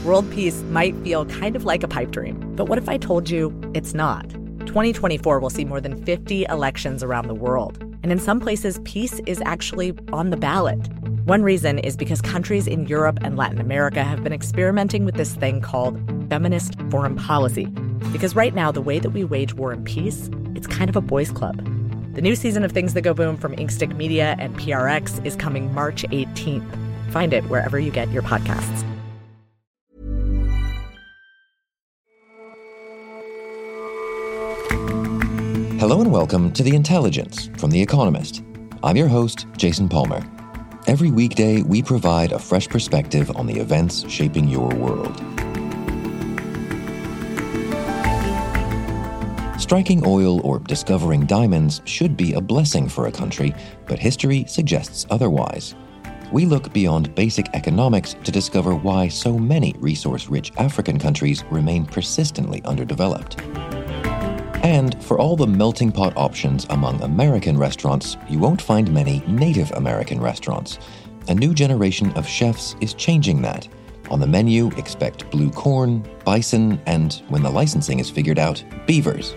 World peace might feel kind of like a pipe dream, but what if I told you it's not? 2024 will see more than 50 elections around the world, and in some places, peace is actually on the ballot. One reason is because countries in Europe and Latin America have been experimenting with this thing called feminist foreign policy. Because right now, the way that we wage war and peace, it's kind of a boys' club. The new season of Things That Go Boom from Inkstick Media and PRX is coming March 18th. Find it wherever you get your podcasts. Hello and welcome to The Intelligence from The Economist. I'm your host, Jason Palmer. Every weekday, we provide a fresh perspective on the events shaping your world. Striking oil or discovering diamonds should be a blessing for a country, but history suggests otherwise. We look beyond basic economics to discover why so many resource-rich African countries remain persistently underdeveloped. And for all the melting pot options among American restaurants, you won't find many Native American restaurants. A new generation of chefs is changing that. On the menu, expect blue corn, bison, and, when the licensing is figured out, beavers.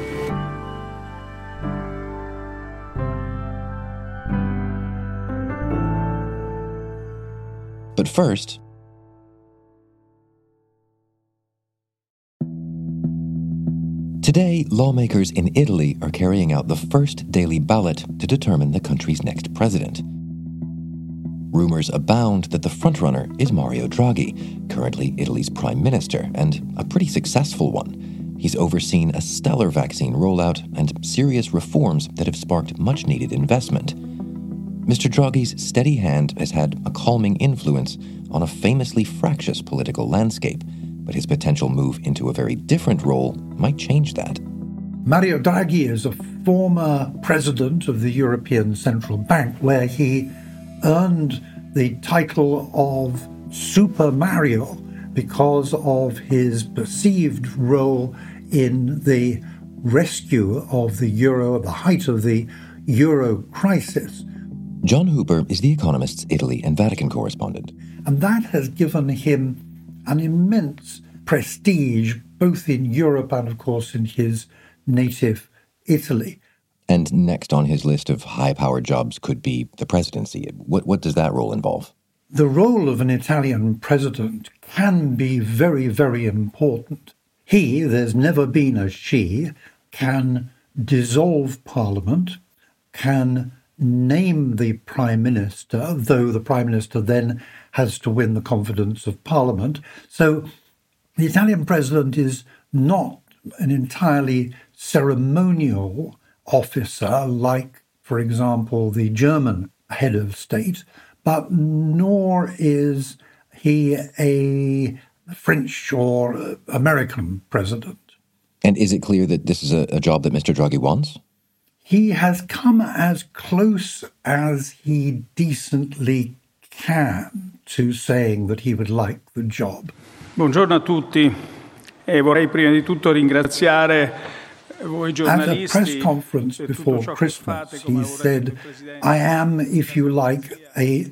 But first, today, lawmakers in Italy are carrying out the first daily ballot to determine the country's next president. Rumors abound that the frontrunner is Mario Draghi, currently Italy's prime minister, and a pretty successful one. He's overseen a stellar vaccine rollout and serious reforms that have sparked much-needed investment. Mr. Draghi's steady hand has had a calming influence on a famously fractious political landscape, but his potential move into a very different role might change that. Mario Draghi is a former president of the European Central Bank, where he earned the title of Super Mario because of his perceived role in the rescue of the euro at the height of the euro crisis. John Hooper is The Economist's Italy and Vatican correspondent. And that has given him an immense prestige, both in Europe and, of course, in his native Italy. And next on his list of high-powered jobs could be the presidency. What does that role involve? The role of an Italian president can be very, very important. He, there's never been a she, can dissolve Parliament, can name the Prime Minister, though the Prime Minister then has to win the confidence of Parliament. So the Italian president is not an entirely ceremonial officer like, for example, the German head of state, but nor is he a French or American president. And is it clear that this is a job that Mr. Draghi wants? He has come as close as he decently can to saying that he would like the job. Buongiorno a tutti e vorrei prima di tutto ringraziare voi giornalisti. At a press conference before Christmas, he said, I am, if you like, a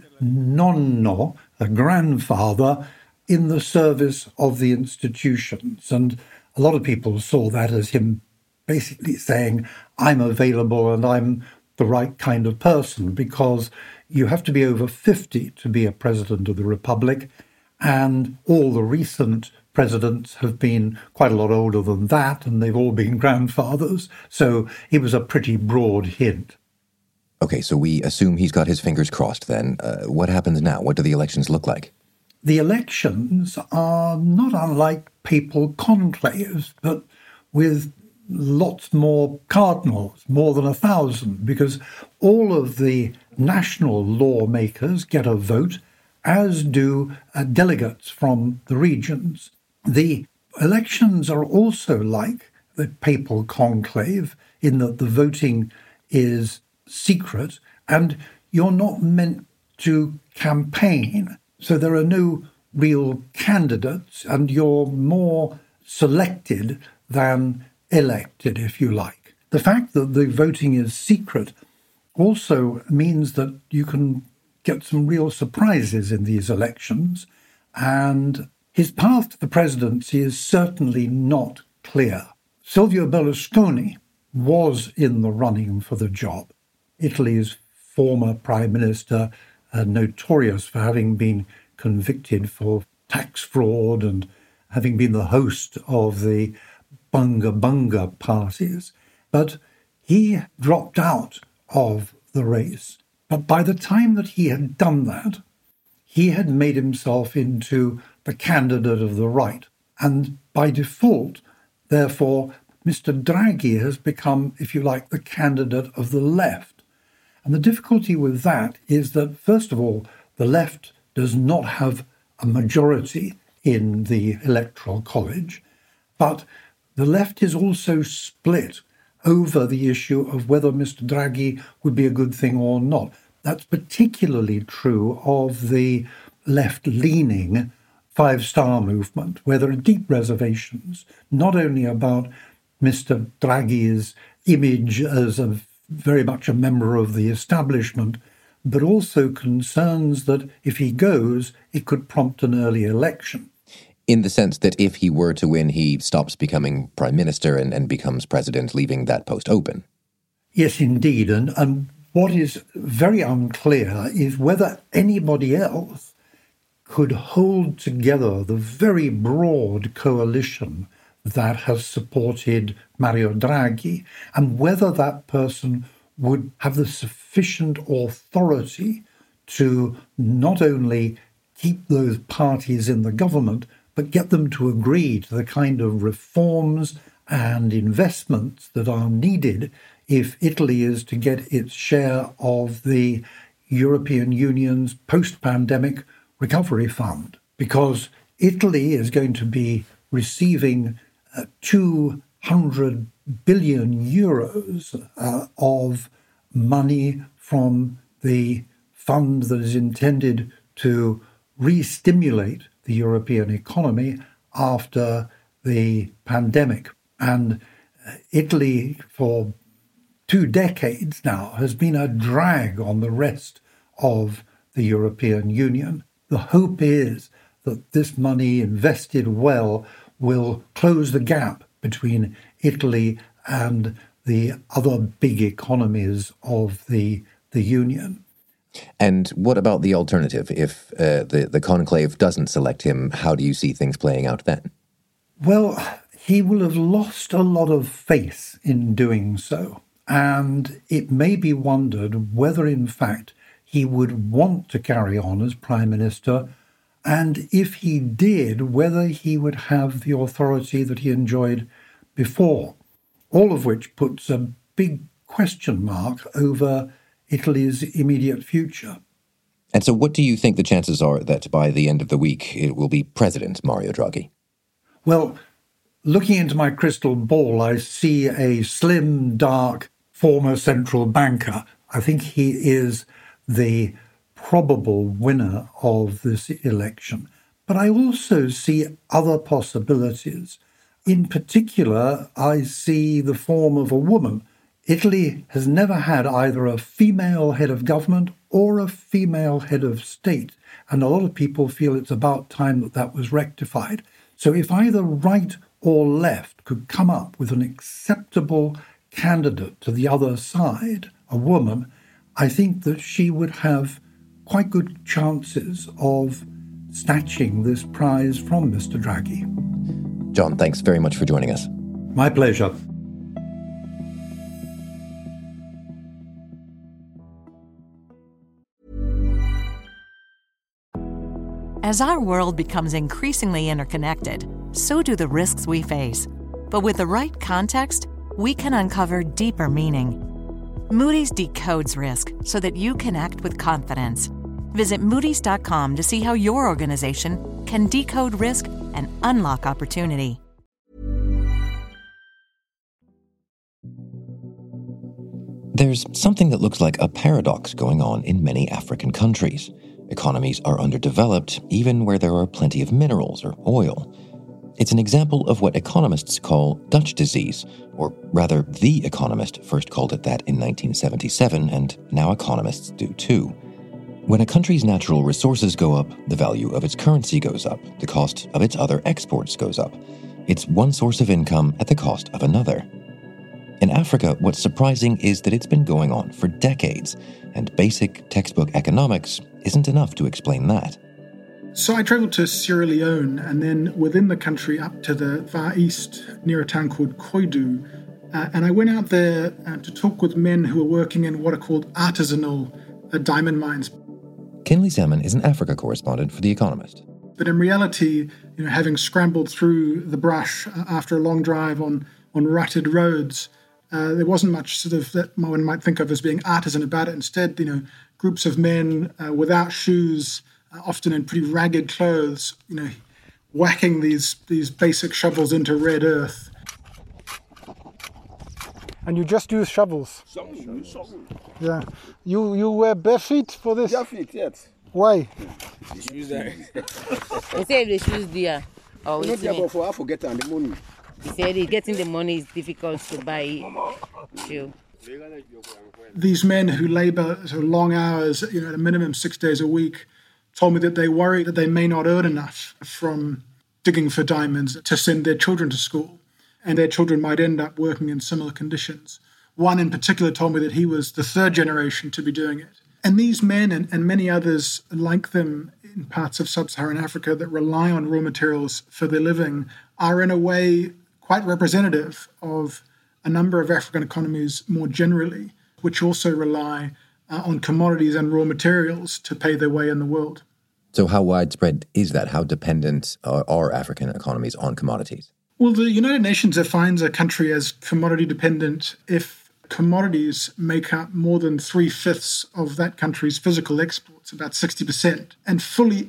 nonno, a grandfather, in the service of the institutions. And a lot of people saw that as him basically saying, I'm available and I'm the right kind of person, because you have to be over 50 to be a president of the Republic, and all the recent presidents have been quite a lot older than that, and they've all been grandfathers. So it was a pretty broad hint. Okay, so we assume he's got his fingers crossed then. What happens now? What do the elections look like? The elections are not unlike papal conclaves, but with lots more cardinals, more than 1,000, because all of the national lawmakers get a vote, as do delegates from the regions. The elections are also like the papal conclave in that the voting is secret and you're not meant to campaign. So there are no real candidates and you're more selected than elected, if you like. The fact that the voting is secret also means that you can get some real surprises in these elections, and His path to the presidency is certainly not clear. Silvio Berlusconi was in the running for the job. Italy's former prime minister, notorious for having been convicted for tax fraud and having been the host of the Bunga Bunga parties. But he dropped out of the race. But by the time that he had done that, he had made himself into the candidate of the right. And by default, therefore, Mr. Draghi has become, if you like, the candidate of the left. And the difficulty with that is that, first of all, the left does not have a majority in the Electoral College, but the left is also split over the issue of whether Mr. Draghi would be a good thing or not. That's particularly true of the left-leaning Five-Star Movement, where there are deep reservations, not only about Mr. Draghi's image as very much a member of the establishment, but also concerns that if he goes, it could prompt an early election. In the sense that if he were to win, he stops becoming prime minister and becomes president, leaving that post open. Yes, indeed. And what is very unclear is whether anybody else could hold together the very broad coalition that has supported Mario Draghi, and whether that person would have the sufficient authority to not only keep those parties in the government, but get them to agree to the kind of reforms and investments that are needed if Italy is to get its share of the European Union's post-pandemic recovery fund. Because Italy is going to be receiving 200 billion euros of money from the fund that is intended to re-stimulate the European economy after the pandemic. And Italy, for 2 decades now, has been a drag on the rest of the European Union. The hope is that this money invested well will close the gap between Italy and the other big economies of the Union. And what about the alternative? If the conclave doesn't select him, how do you see things playing out then? Well, he will have lost a lot of faith in doing so. And it may be wondered whether, in fact, he would want to carry on as Prime Minister, and if he did, whether he would have the authority that he enjoyed before, all of which puts a big question mark over Italy's immediate future. And so what do you think the chances are that by the end of the week it will be President Mario Draghi? Well, looking into my crystal ball, I see a slim, dark, former central banker. I think he is the probable winner of this election. But I also see other possibilities. In particular, I see the form of a woman. Italy has never had either a female head of government or a female head of state, and a lot of people feel it's about time that that was rectified. So if either right or left could come up with an acceptable candidate to the other side, a woman, I think that she would have quite good chances of snatching this prize from Mr. Draghi. John, thanks very much for joining us. My pleasure. As our world becomes increasingly interconnected, so do the risks we face. But with the right context, we can uncover deeper meaning. Moody's decodes risk so that you can act with confidence. Visit Moody's.com to see how your organization can decode risk and unlock opportunity. There's something that looks like a paradox going on in many African countries. Economies are underdeveloped, even where there are plenty of minerals or oil. It's an example of what economists call Dutch disease, or rather, The Economist first called it that in 1977, and now economists do too. When a country's natural resources go up, the value of its currency goes up, the cost of its other exports goes up. It's one source of income at the cost of another. In Africa, what's surprising is that it's been going on for decades, and basic textbook economics isn't enough to explain that. So I travelled to Sierra Leone and then within the country up to the far east near a town called Koidu. And I went out there to talk with men who were working in what are called artisanal diamond mines. Kinley Salmon is an Africa correspondent for The Economist. But in reality, having scrambled through the brush after a long drive on rutted roads, there wasn't much sort of that one might think of as being artisan about it. Instead, groups of men without shoes, often in pretty ragged clothes, whacking these basic shovels into red earth. And you just use shovels? Yeah. You wear bare feet for this? Bare feet, yes. Why? The shoes there. They say the shoes there. Oh, not there, but for I forget the money. He said getting the money is difficult to buy shoe. These men who labour long hours, at a minimum 6 days a week, told me that they worry that they may not earn enough from digging for diamonds to send their children to school, and their children might end up working in similar conditions. One in particular told me that he was the third generation to be doing it. And these men and many others like them in parts of sub-Saharan Africa that rely on raw materials for their living are in a way quite representative of a number of African economies more generally, which also rely on commodities and raw materials to pay their way in the world. So how widespread is that? How dependent are African economies on commodities? Well, the United Nations defines a country as commodity dependent if commodities make up more than 3/5 of that country's physical exports, about 60%, and fully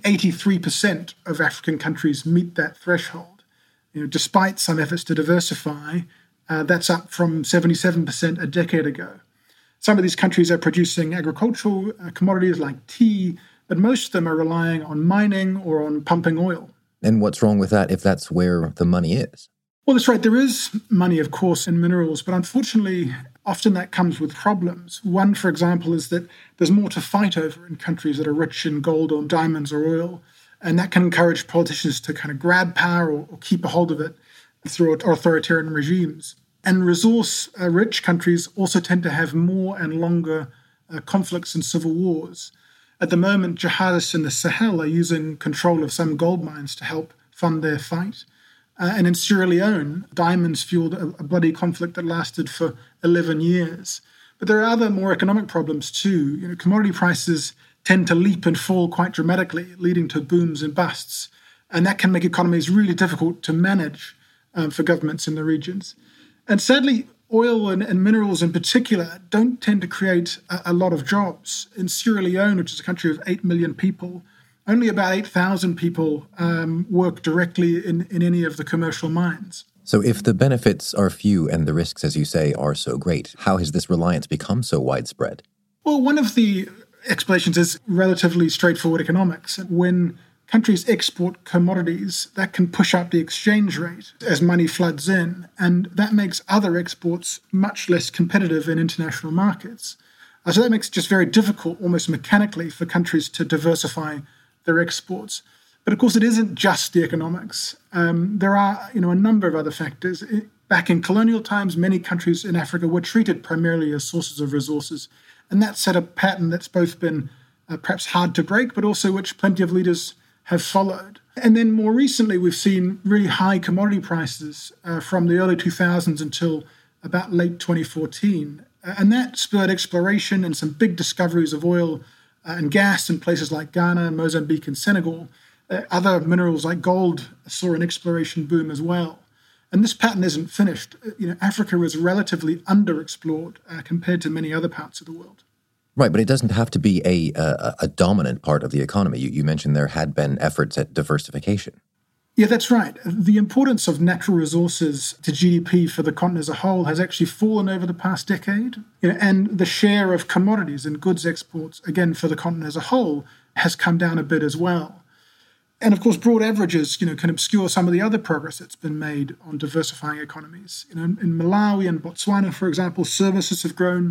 83% of African countries meet that threshold. Despite some efforts to diversify, that's up from 77% a decade ago. Some of these countries are producing agricultural commodities like tea, but most of them are relying on mining or on pumping oil. And what's wrong with that if that's where the money is? Well, that's right. There is money, of course, in minerals, but unfortunately, often that comes with problems. One, for example, is that there's more to fight over in countries that are rich in gold or diamonds or oil, and that can encourage politicians to kind of grab power or keep a hold of it through authoritarian regimes. And resource-rich countries also tend to have more and longer conflicts and civil wars. At the moment, jihadists in the Sahel are using control of some gold mines to help fund their fight. And in Sierra Leone, diamonds fueled a bloody conflict that lasted for 11 years. But there are other more economic problems too. Commodity prices tend to leap and fall quite dramatically, leading to booms and busts. And that can make economies really difficult to manage for governments in the regions. And sadly, oil and minerals in particular don't tend to create a lot of jobs. In Sierra Leone, which is a country of 8 million people, only about 8,000 people work directly in any of the commercial mines. So if the benefits are few and the risks, as you say, are so great, how has this reliance become so widespread? Well, one of the explanations is relatively straightforward economics. When countries export commodities, that can push up the exchange rate as money floods in, and that makes other exports much less competitive in international markets. So that makes it just very difficult, almost mechanically, for countries to diversify their exports. But of course, it isn't just the economics. There are, a number of other factors. Back in colonial times, many countries in Africa were treated primarily as sources of resources, and that set a pattern that's both been perhaps hard to break, but also which plenty of leaders have followed. And then more recently, we've seen really high commodity prices from the early 2000s until about late 2014. And that spurred exploration and some big discoveries of oil and gas in places like Ghana, Mozambique, and Senegal. Other minerals like gold saw an exploration boom as well. And this pattern isn't finished. Africa is relatively underexplored compared to many other parts of the world. Right, but it doesn't have to be a dominant part of the economy. You mentioned there had been efforts at diversification. Yeah, that's right. The importance of natural resources to GDP for the continent as a whole has actually fallen over the past decade. And the share of commodities and goods exports, again, for the continent as a whole, has come down a bit as well. And of course, broad averages, can obscure some of the other progress that's been made on diversifying economies. In Malawi and Botswana, for example, services have grown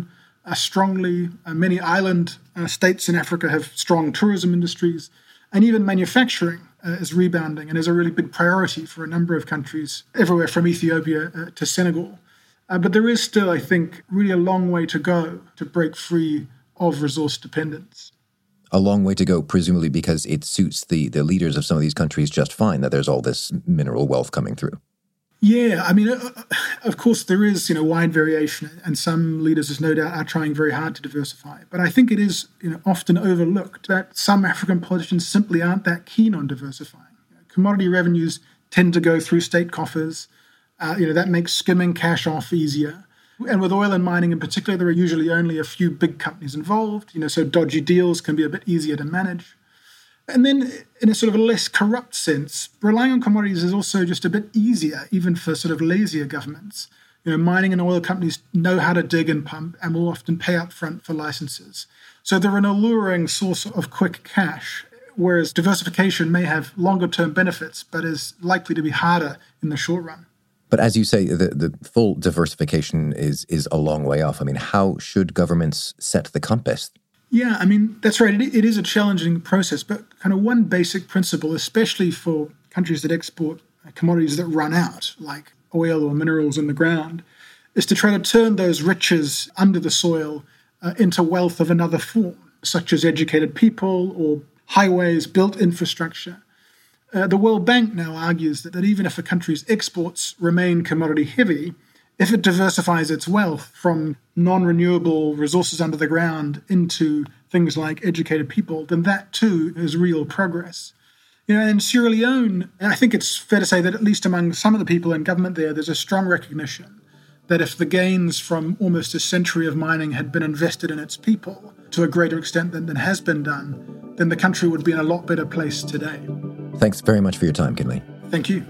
strongly. Many island states in Africa have strong tourism industries, and even manufacturing is rebounding and is a really big priority for a number of countries, everywhere from Ethiopia to Senegal. But there is still, I think, really a long way to go to break free of resource dependence. A long way to go, presumably because it suits the leaders of some of these countries just fine that there's all this mineral wealth coming through. Yeah, I mean, of course, there is, wide variation, and some leaders, there's no doubt, are trying very hard to diversify. But I think it is, often overlooked that some African politicians simply aren't that keen on diversifying. Commodity revenues tend to go through state coffers. That makes skimming cash off easier. And with oil and mining in particular, there are usually only a few big companies involved, so dodgy deals can be a bit easier to manage. And then, in a sort of a less corrupt sense, relying on commodities is also just a bit easier, even for sort of lazier governments. Mining and oil companies know how to dig and pump and will often pay up front for licenses. So they're an alluring source of quick cash, whereas diversification may have longer-term benefits, but is likely to be harder in the short run. But as you say, the full diversification is a long way off. I mean, how should governments set the compass? Yeah, I mean, that's right. It is a challenging process, but kind of one basic principle, especially for countries that export commodities that run out, like oil or minerals in the ground, is to try to turn those riches under the soil into wealth of another form, such as educated people or highways, built infrastructure. The World Bank now argues that even if a country's exports remain commodity heavy, if it diversifies its wealth from non-renewable resources under the ground into things like educated people, then that too is real progress. In Sierra Leone, I think it's fair to say that at least among some of the people in government there's a strong recognition that if the gains from almost a century of mining had been invested in its people to a greater extent than has been done, then the country would be in a lot better place today. Thanks very much for your time, Kinley. Thank you.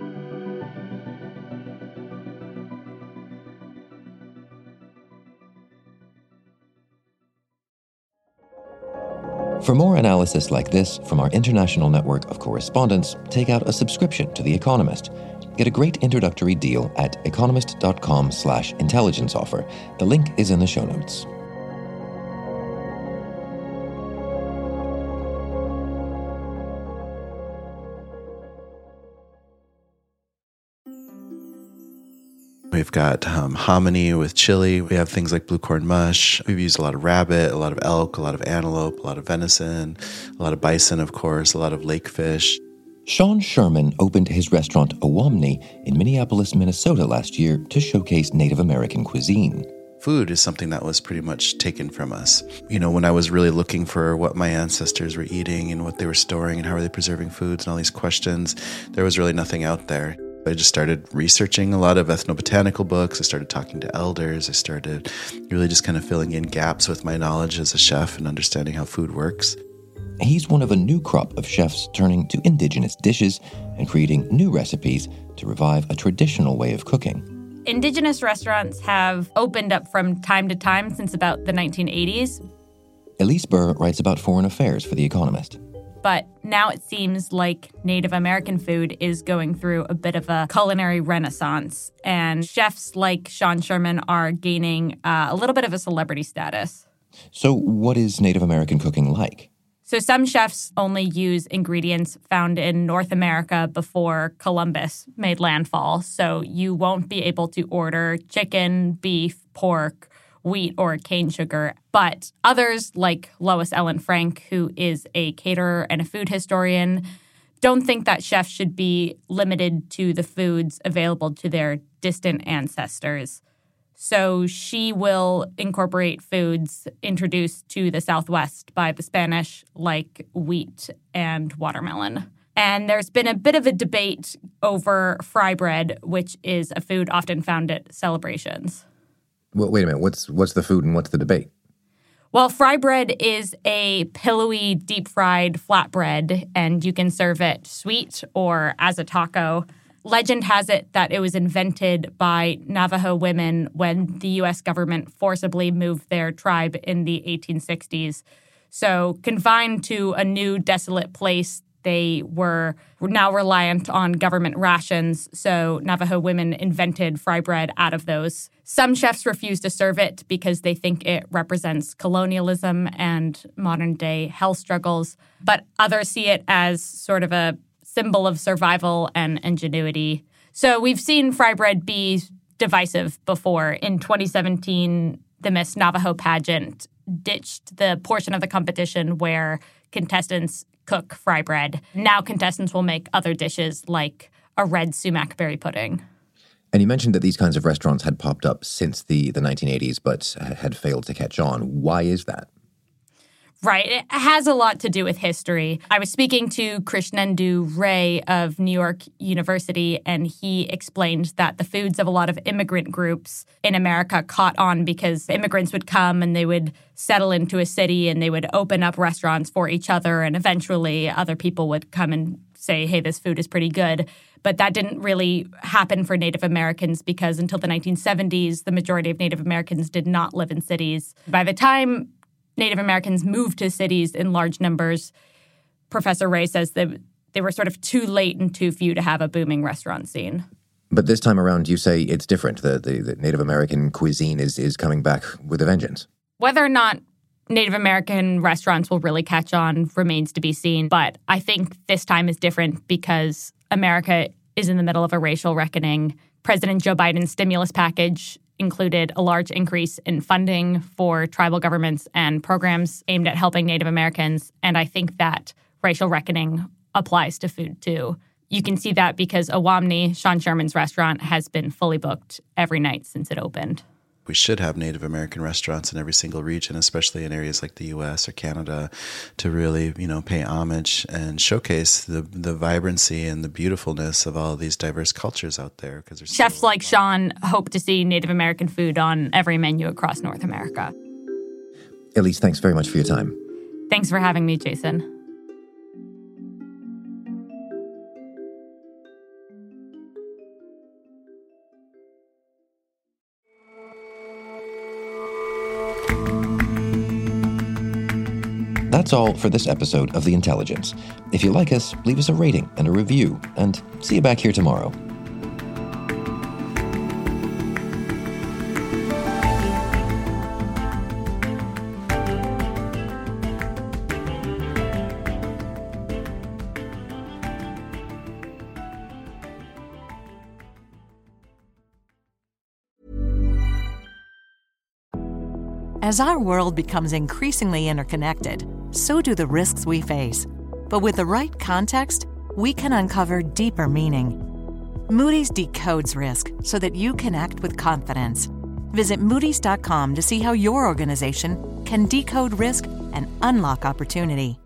For more analysis like this from our international network of correspondents, take out a subscription to The Economist. Get a great introductory deal at economist.com/intelligence offer. The link is in the show notes. We've got hominy with chili. We have things like blue corn mush. We've used a lot of rabbit, a lot of elk, a lot of antelope, a lot of venison, a lot of bison, of course, a lot of lake fish. Sean Sherman opened his restaurant Owamni in Minneapolis, Minnesota last year to showcase Native American cuisine. Food is something that was pretty much taken from us. When I was really looking for what my ancestors were eating and what they were storing and how were they preserving foods and all these questions, there was really nothing out there. I just started researching a lot of ethnobotanical books. I started talking to elders. I started really just kind of filling in gaps with my knowledge as a chef and understanding how food works. He's one of a new crop of chefs turning to indigenous dishes and creating new recipes to revive a traditional way of cooking. Indigenous restaurants have opened up from time to time since about the 1980s. Elise Burr writes about foreign affairs for The Economist. But now it seems like Native American food is going through a bit of a culinary renaissance, and chefs like Sean Sherman are gaining a little bit of a celebrity status. So what is Native American cooking like? So some chefs only use ingredients found in North America before Columbus made landfall, so you won't be able to order chicken, beef, pork, wheat, or cane sugar. But others, like Lois Ellen Frank, who is a caterer and a food historian, don't think that chefs should be limited to the foods available to their distant ancestors. So she will incorporate foods introduced to the Southwest by the Spanish, like wheat and watermelon. And there's been a bit of a debate over fry bread, which is a food often found at celebrations. Well, wait a minute. What's the food and what's the debate? Well, fry bread is a pillowy, deep-fried flatbread, and you can serve it sweet or as a taco. Legend has it that it was invented by Navajo women when the U.S. government forcibly moved their tribe in the 1860s. So confined to a new, desolate place, they were now reliant on government rations, so Navajo women invented fry bread out of those. Some chefs refuse to serve it because they think it represents colonialism and modern-day health struggles, but others see it as sort of a symbol of survival and ingenuity. So we've seen fry bread be divisive before. In 2017, the Miss Navajo pageant ditched the portion of the competition where contestants cook fry bread. Now contestants will make other dishes like a red sumac berry pudding. And you mentioned that these kinds of restaurants had popped up since the 1980s but had failed to catch on. Why is that? Right. It has a lot to do with history. I was speaking to Krishnendu Ray of New York University, and he explained that the foods of a lot of immigrant groups in America caught on because immigrants would come and they would settle into a city and they would open up restaurants for each other, and eventually other people would come and say, hey, this food is pretty good. But that didn't really happen for Native Americans because until the 1970s, the majority of Native Americans did not live in cities. By the time Native Americans moved to cities in large numbers, Professor Ray says that they were sort of too late and too few to have a booming restaurant scene. But this time around, you say it's different. The Native American cuisine is coming back with a vengeance. Whether or not Native American restaurants will really catch on remains to be seen. But I think this time is different because America is in the middle of a racial reckoning. President Joe Biden's stimulus package included a large increase in funding for tribal governments and programs aimed at helping Native Americans. And I think that racial reckoning applies to food, too. You can see that because Owamni, Sean Sherman's restaurant, has been fully booked every night since it opened. We should have Native American restaurants in every single region, especially in areas like the U.S. or Canada, to really, pay homage and showcase the vibrancy and the beautifulness of all of these diverse cultures out there. Because chefs like Sean hope to see Native American food on every menu across North America. Elise, thanks very much for your time. Thanks for having me, Jason. That's all for this episode of The Intelligence. If you like us, leave us a rating and a review, and see you back here tomorrow. As our world becomes increasingly interconnected, so do the risks we face. But with the right context, we can uncover deeper meaning. Moody's decodes risk so that you can act with confidence. Visit Moodys.com to see how your organization can decode risk and unlock opportunity.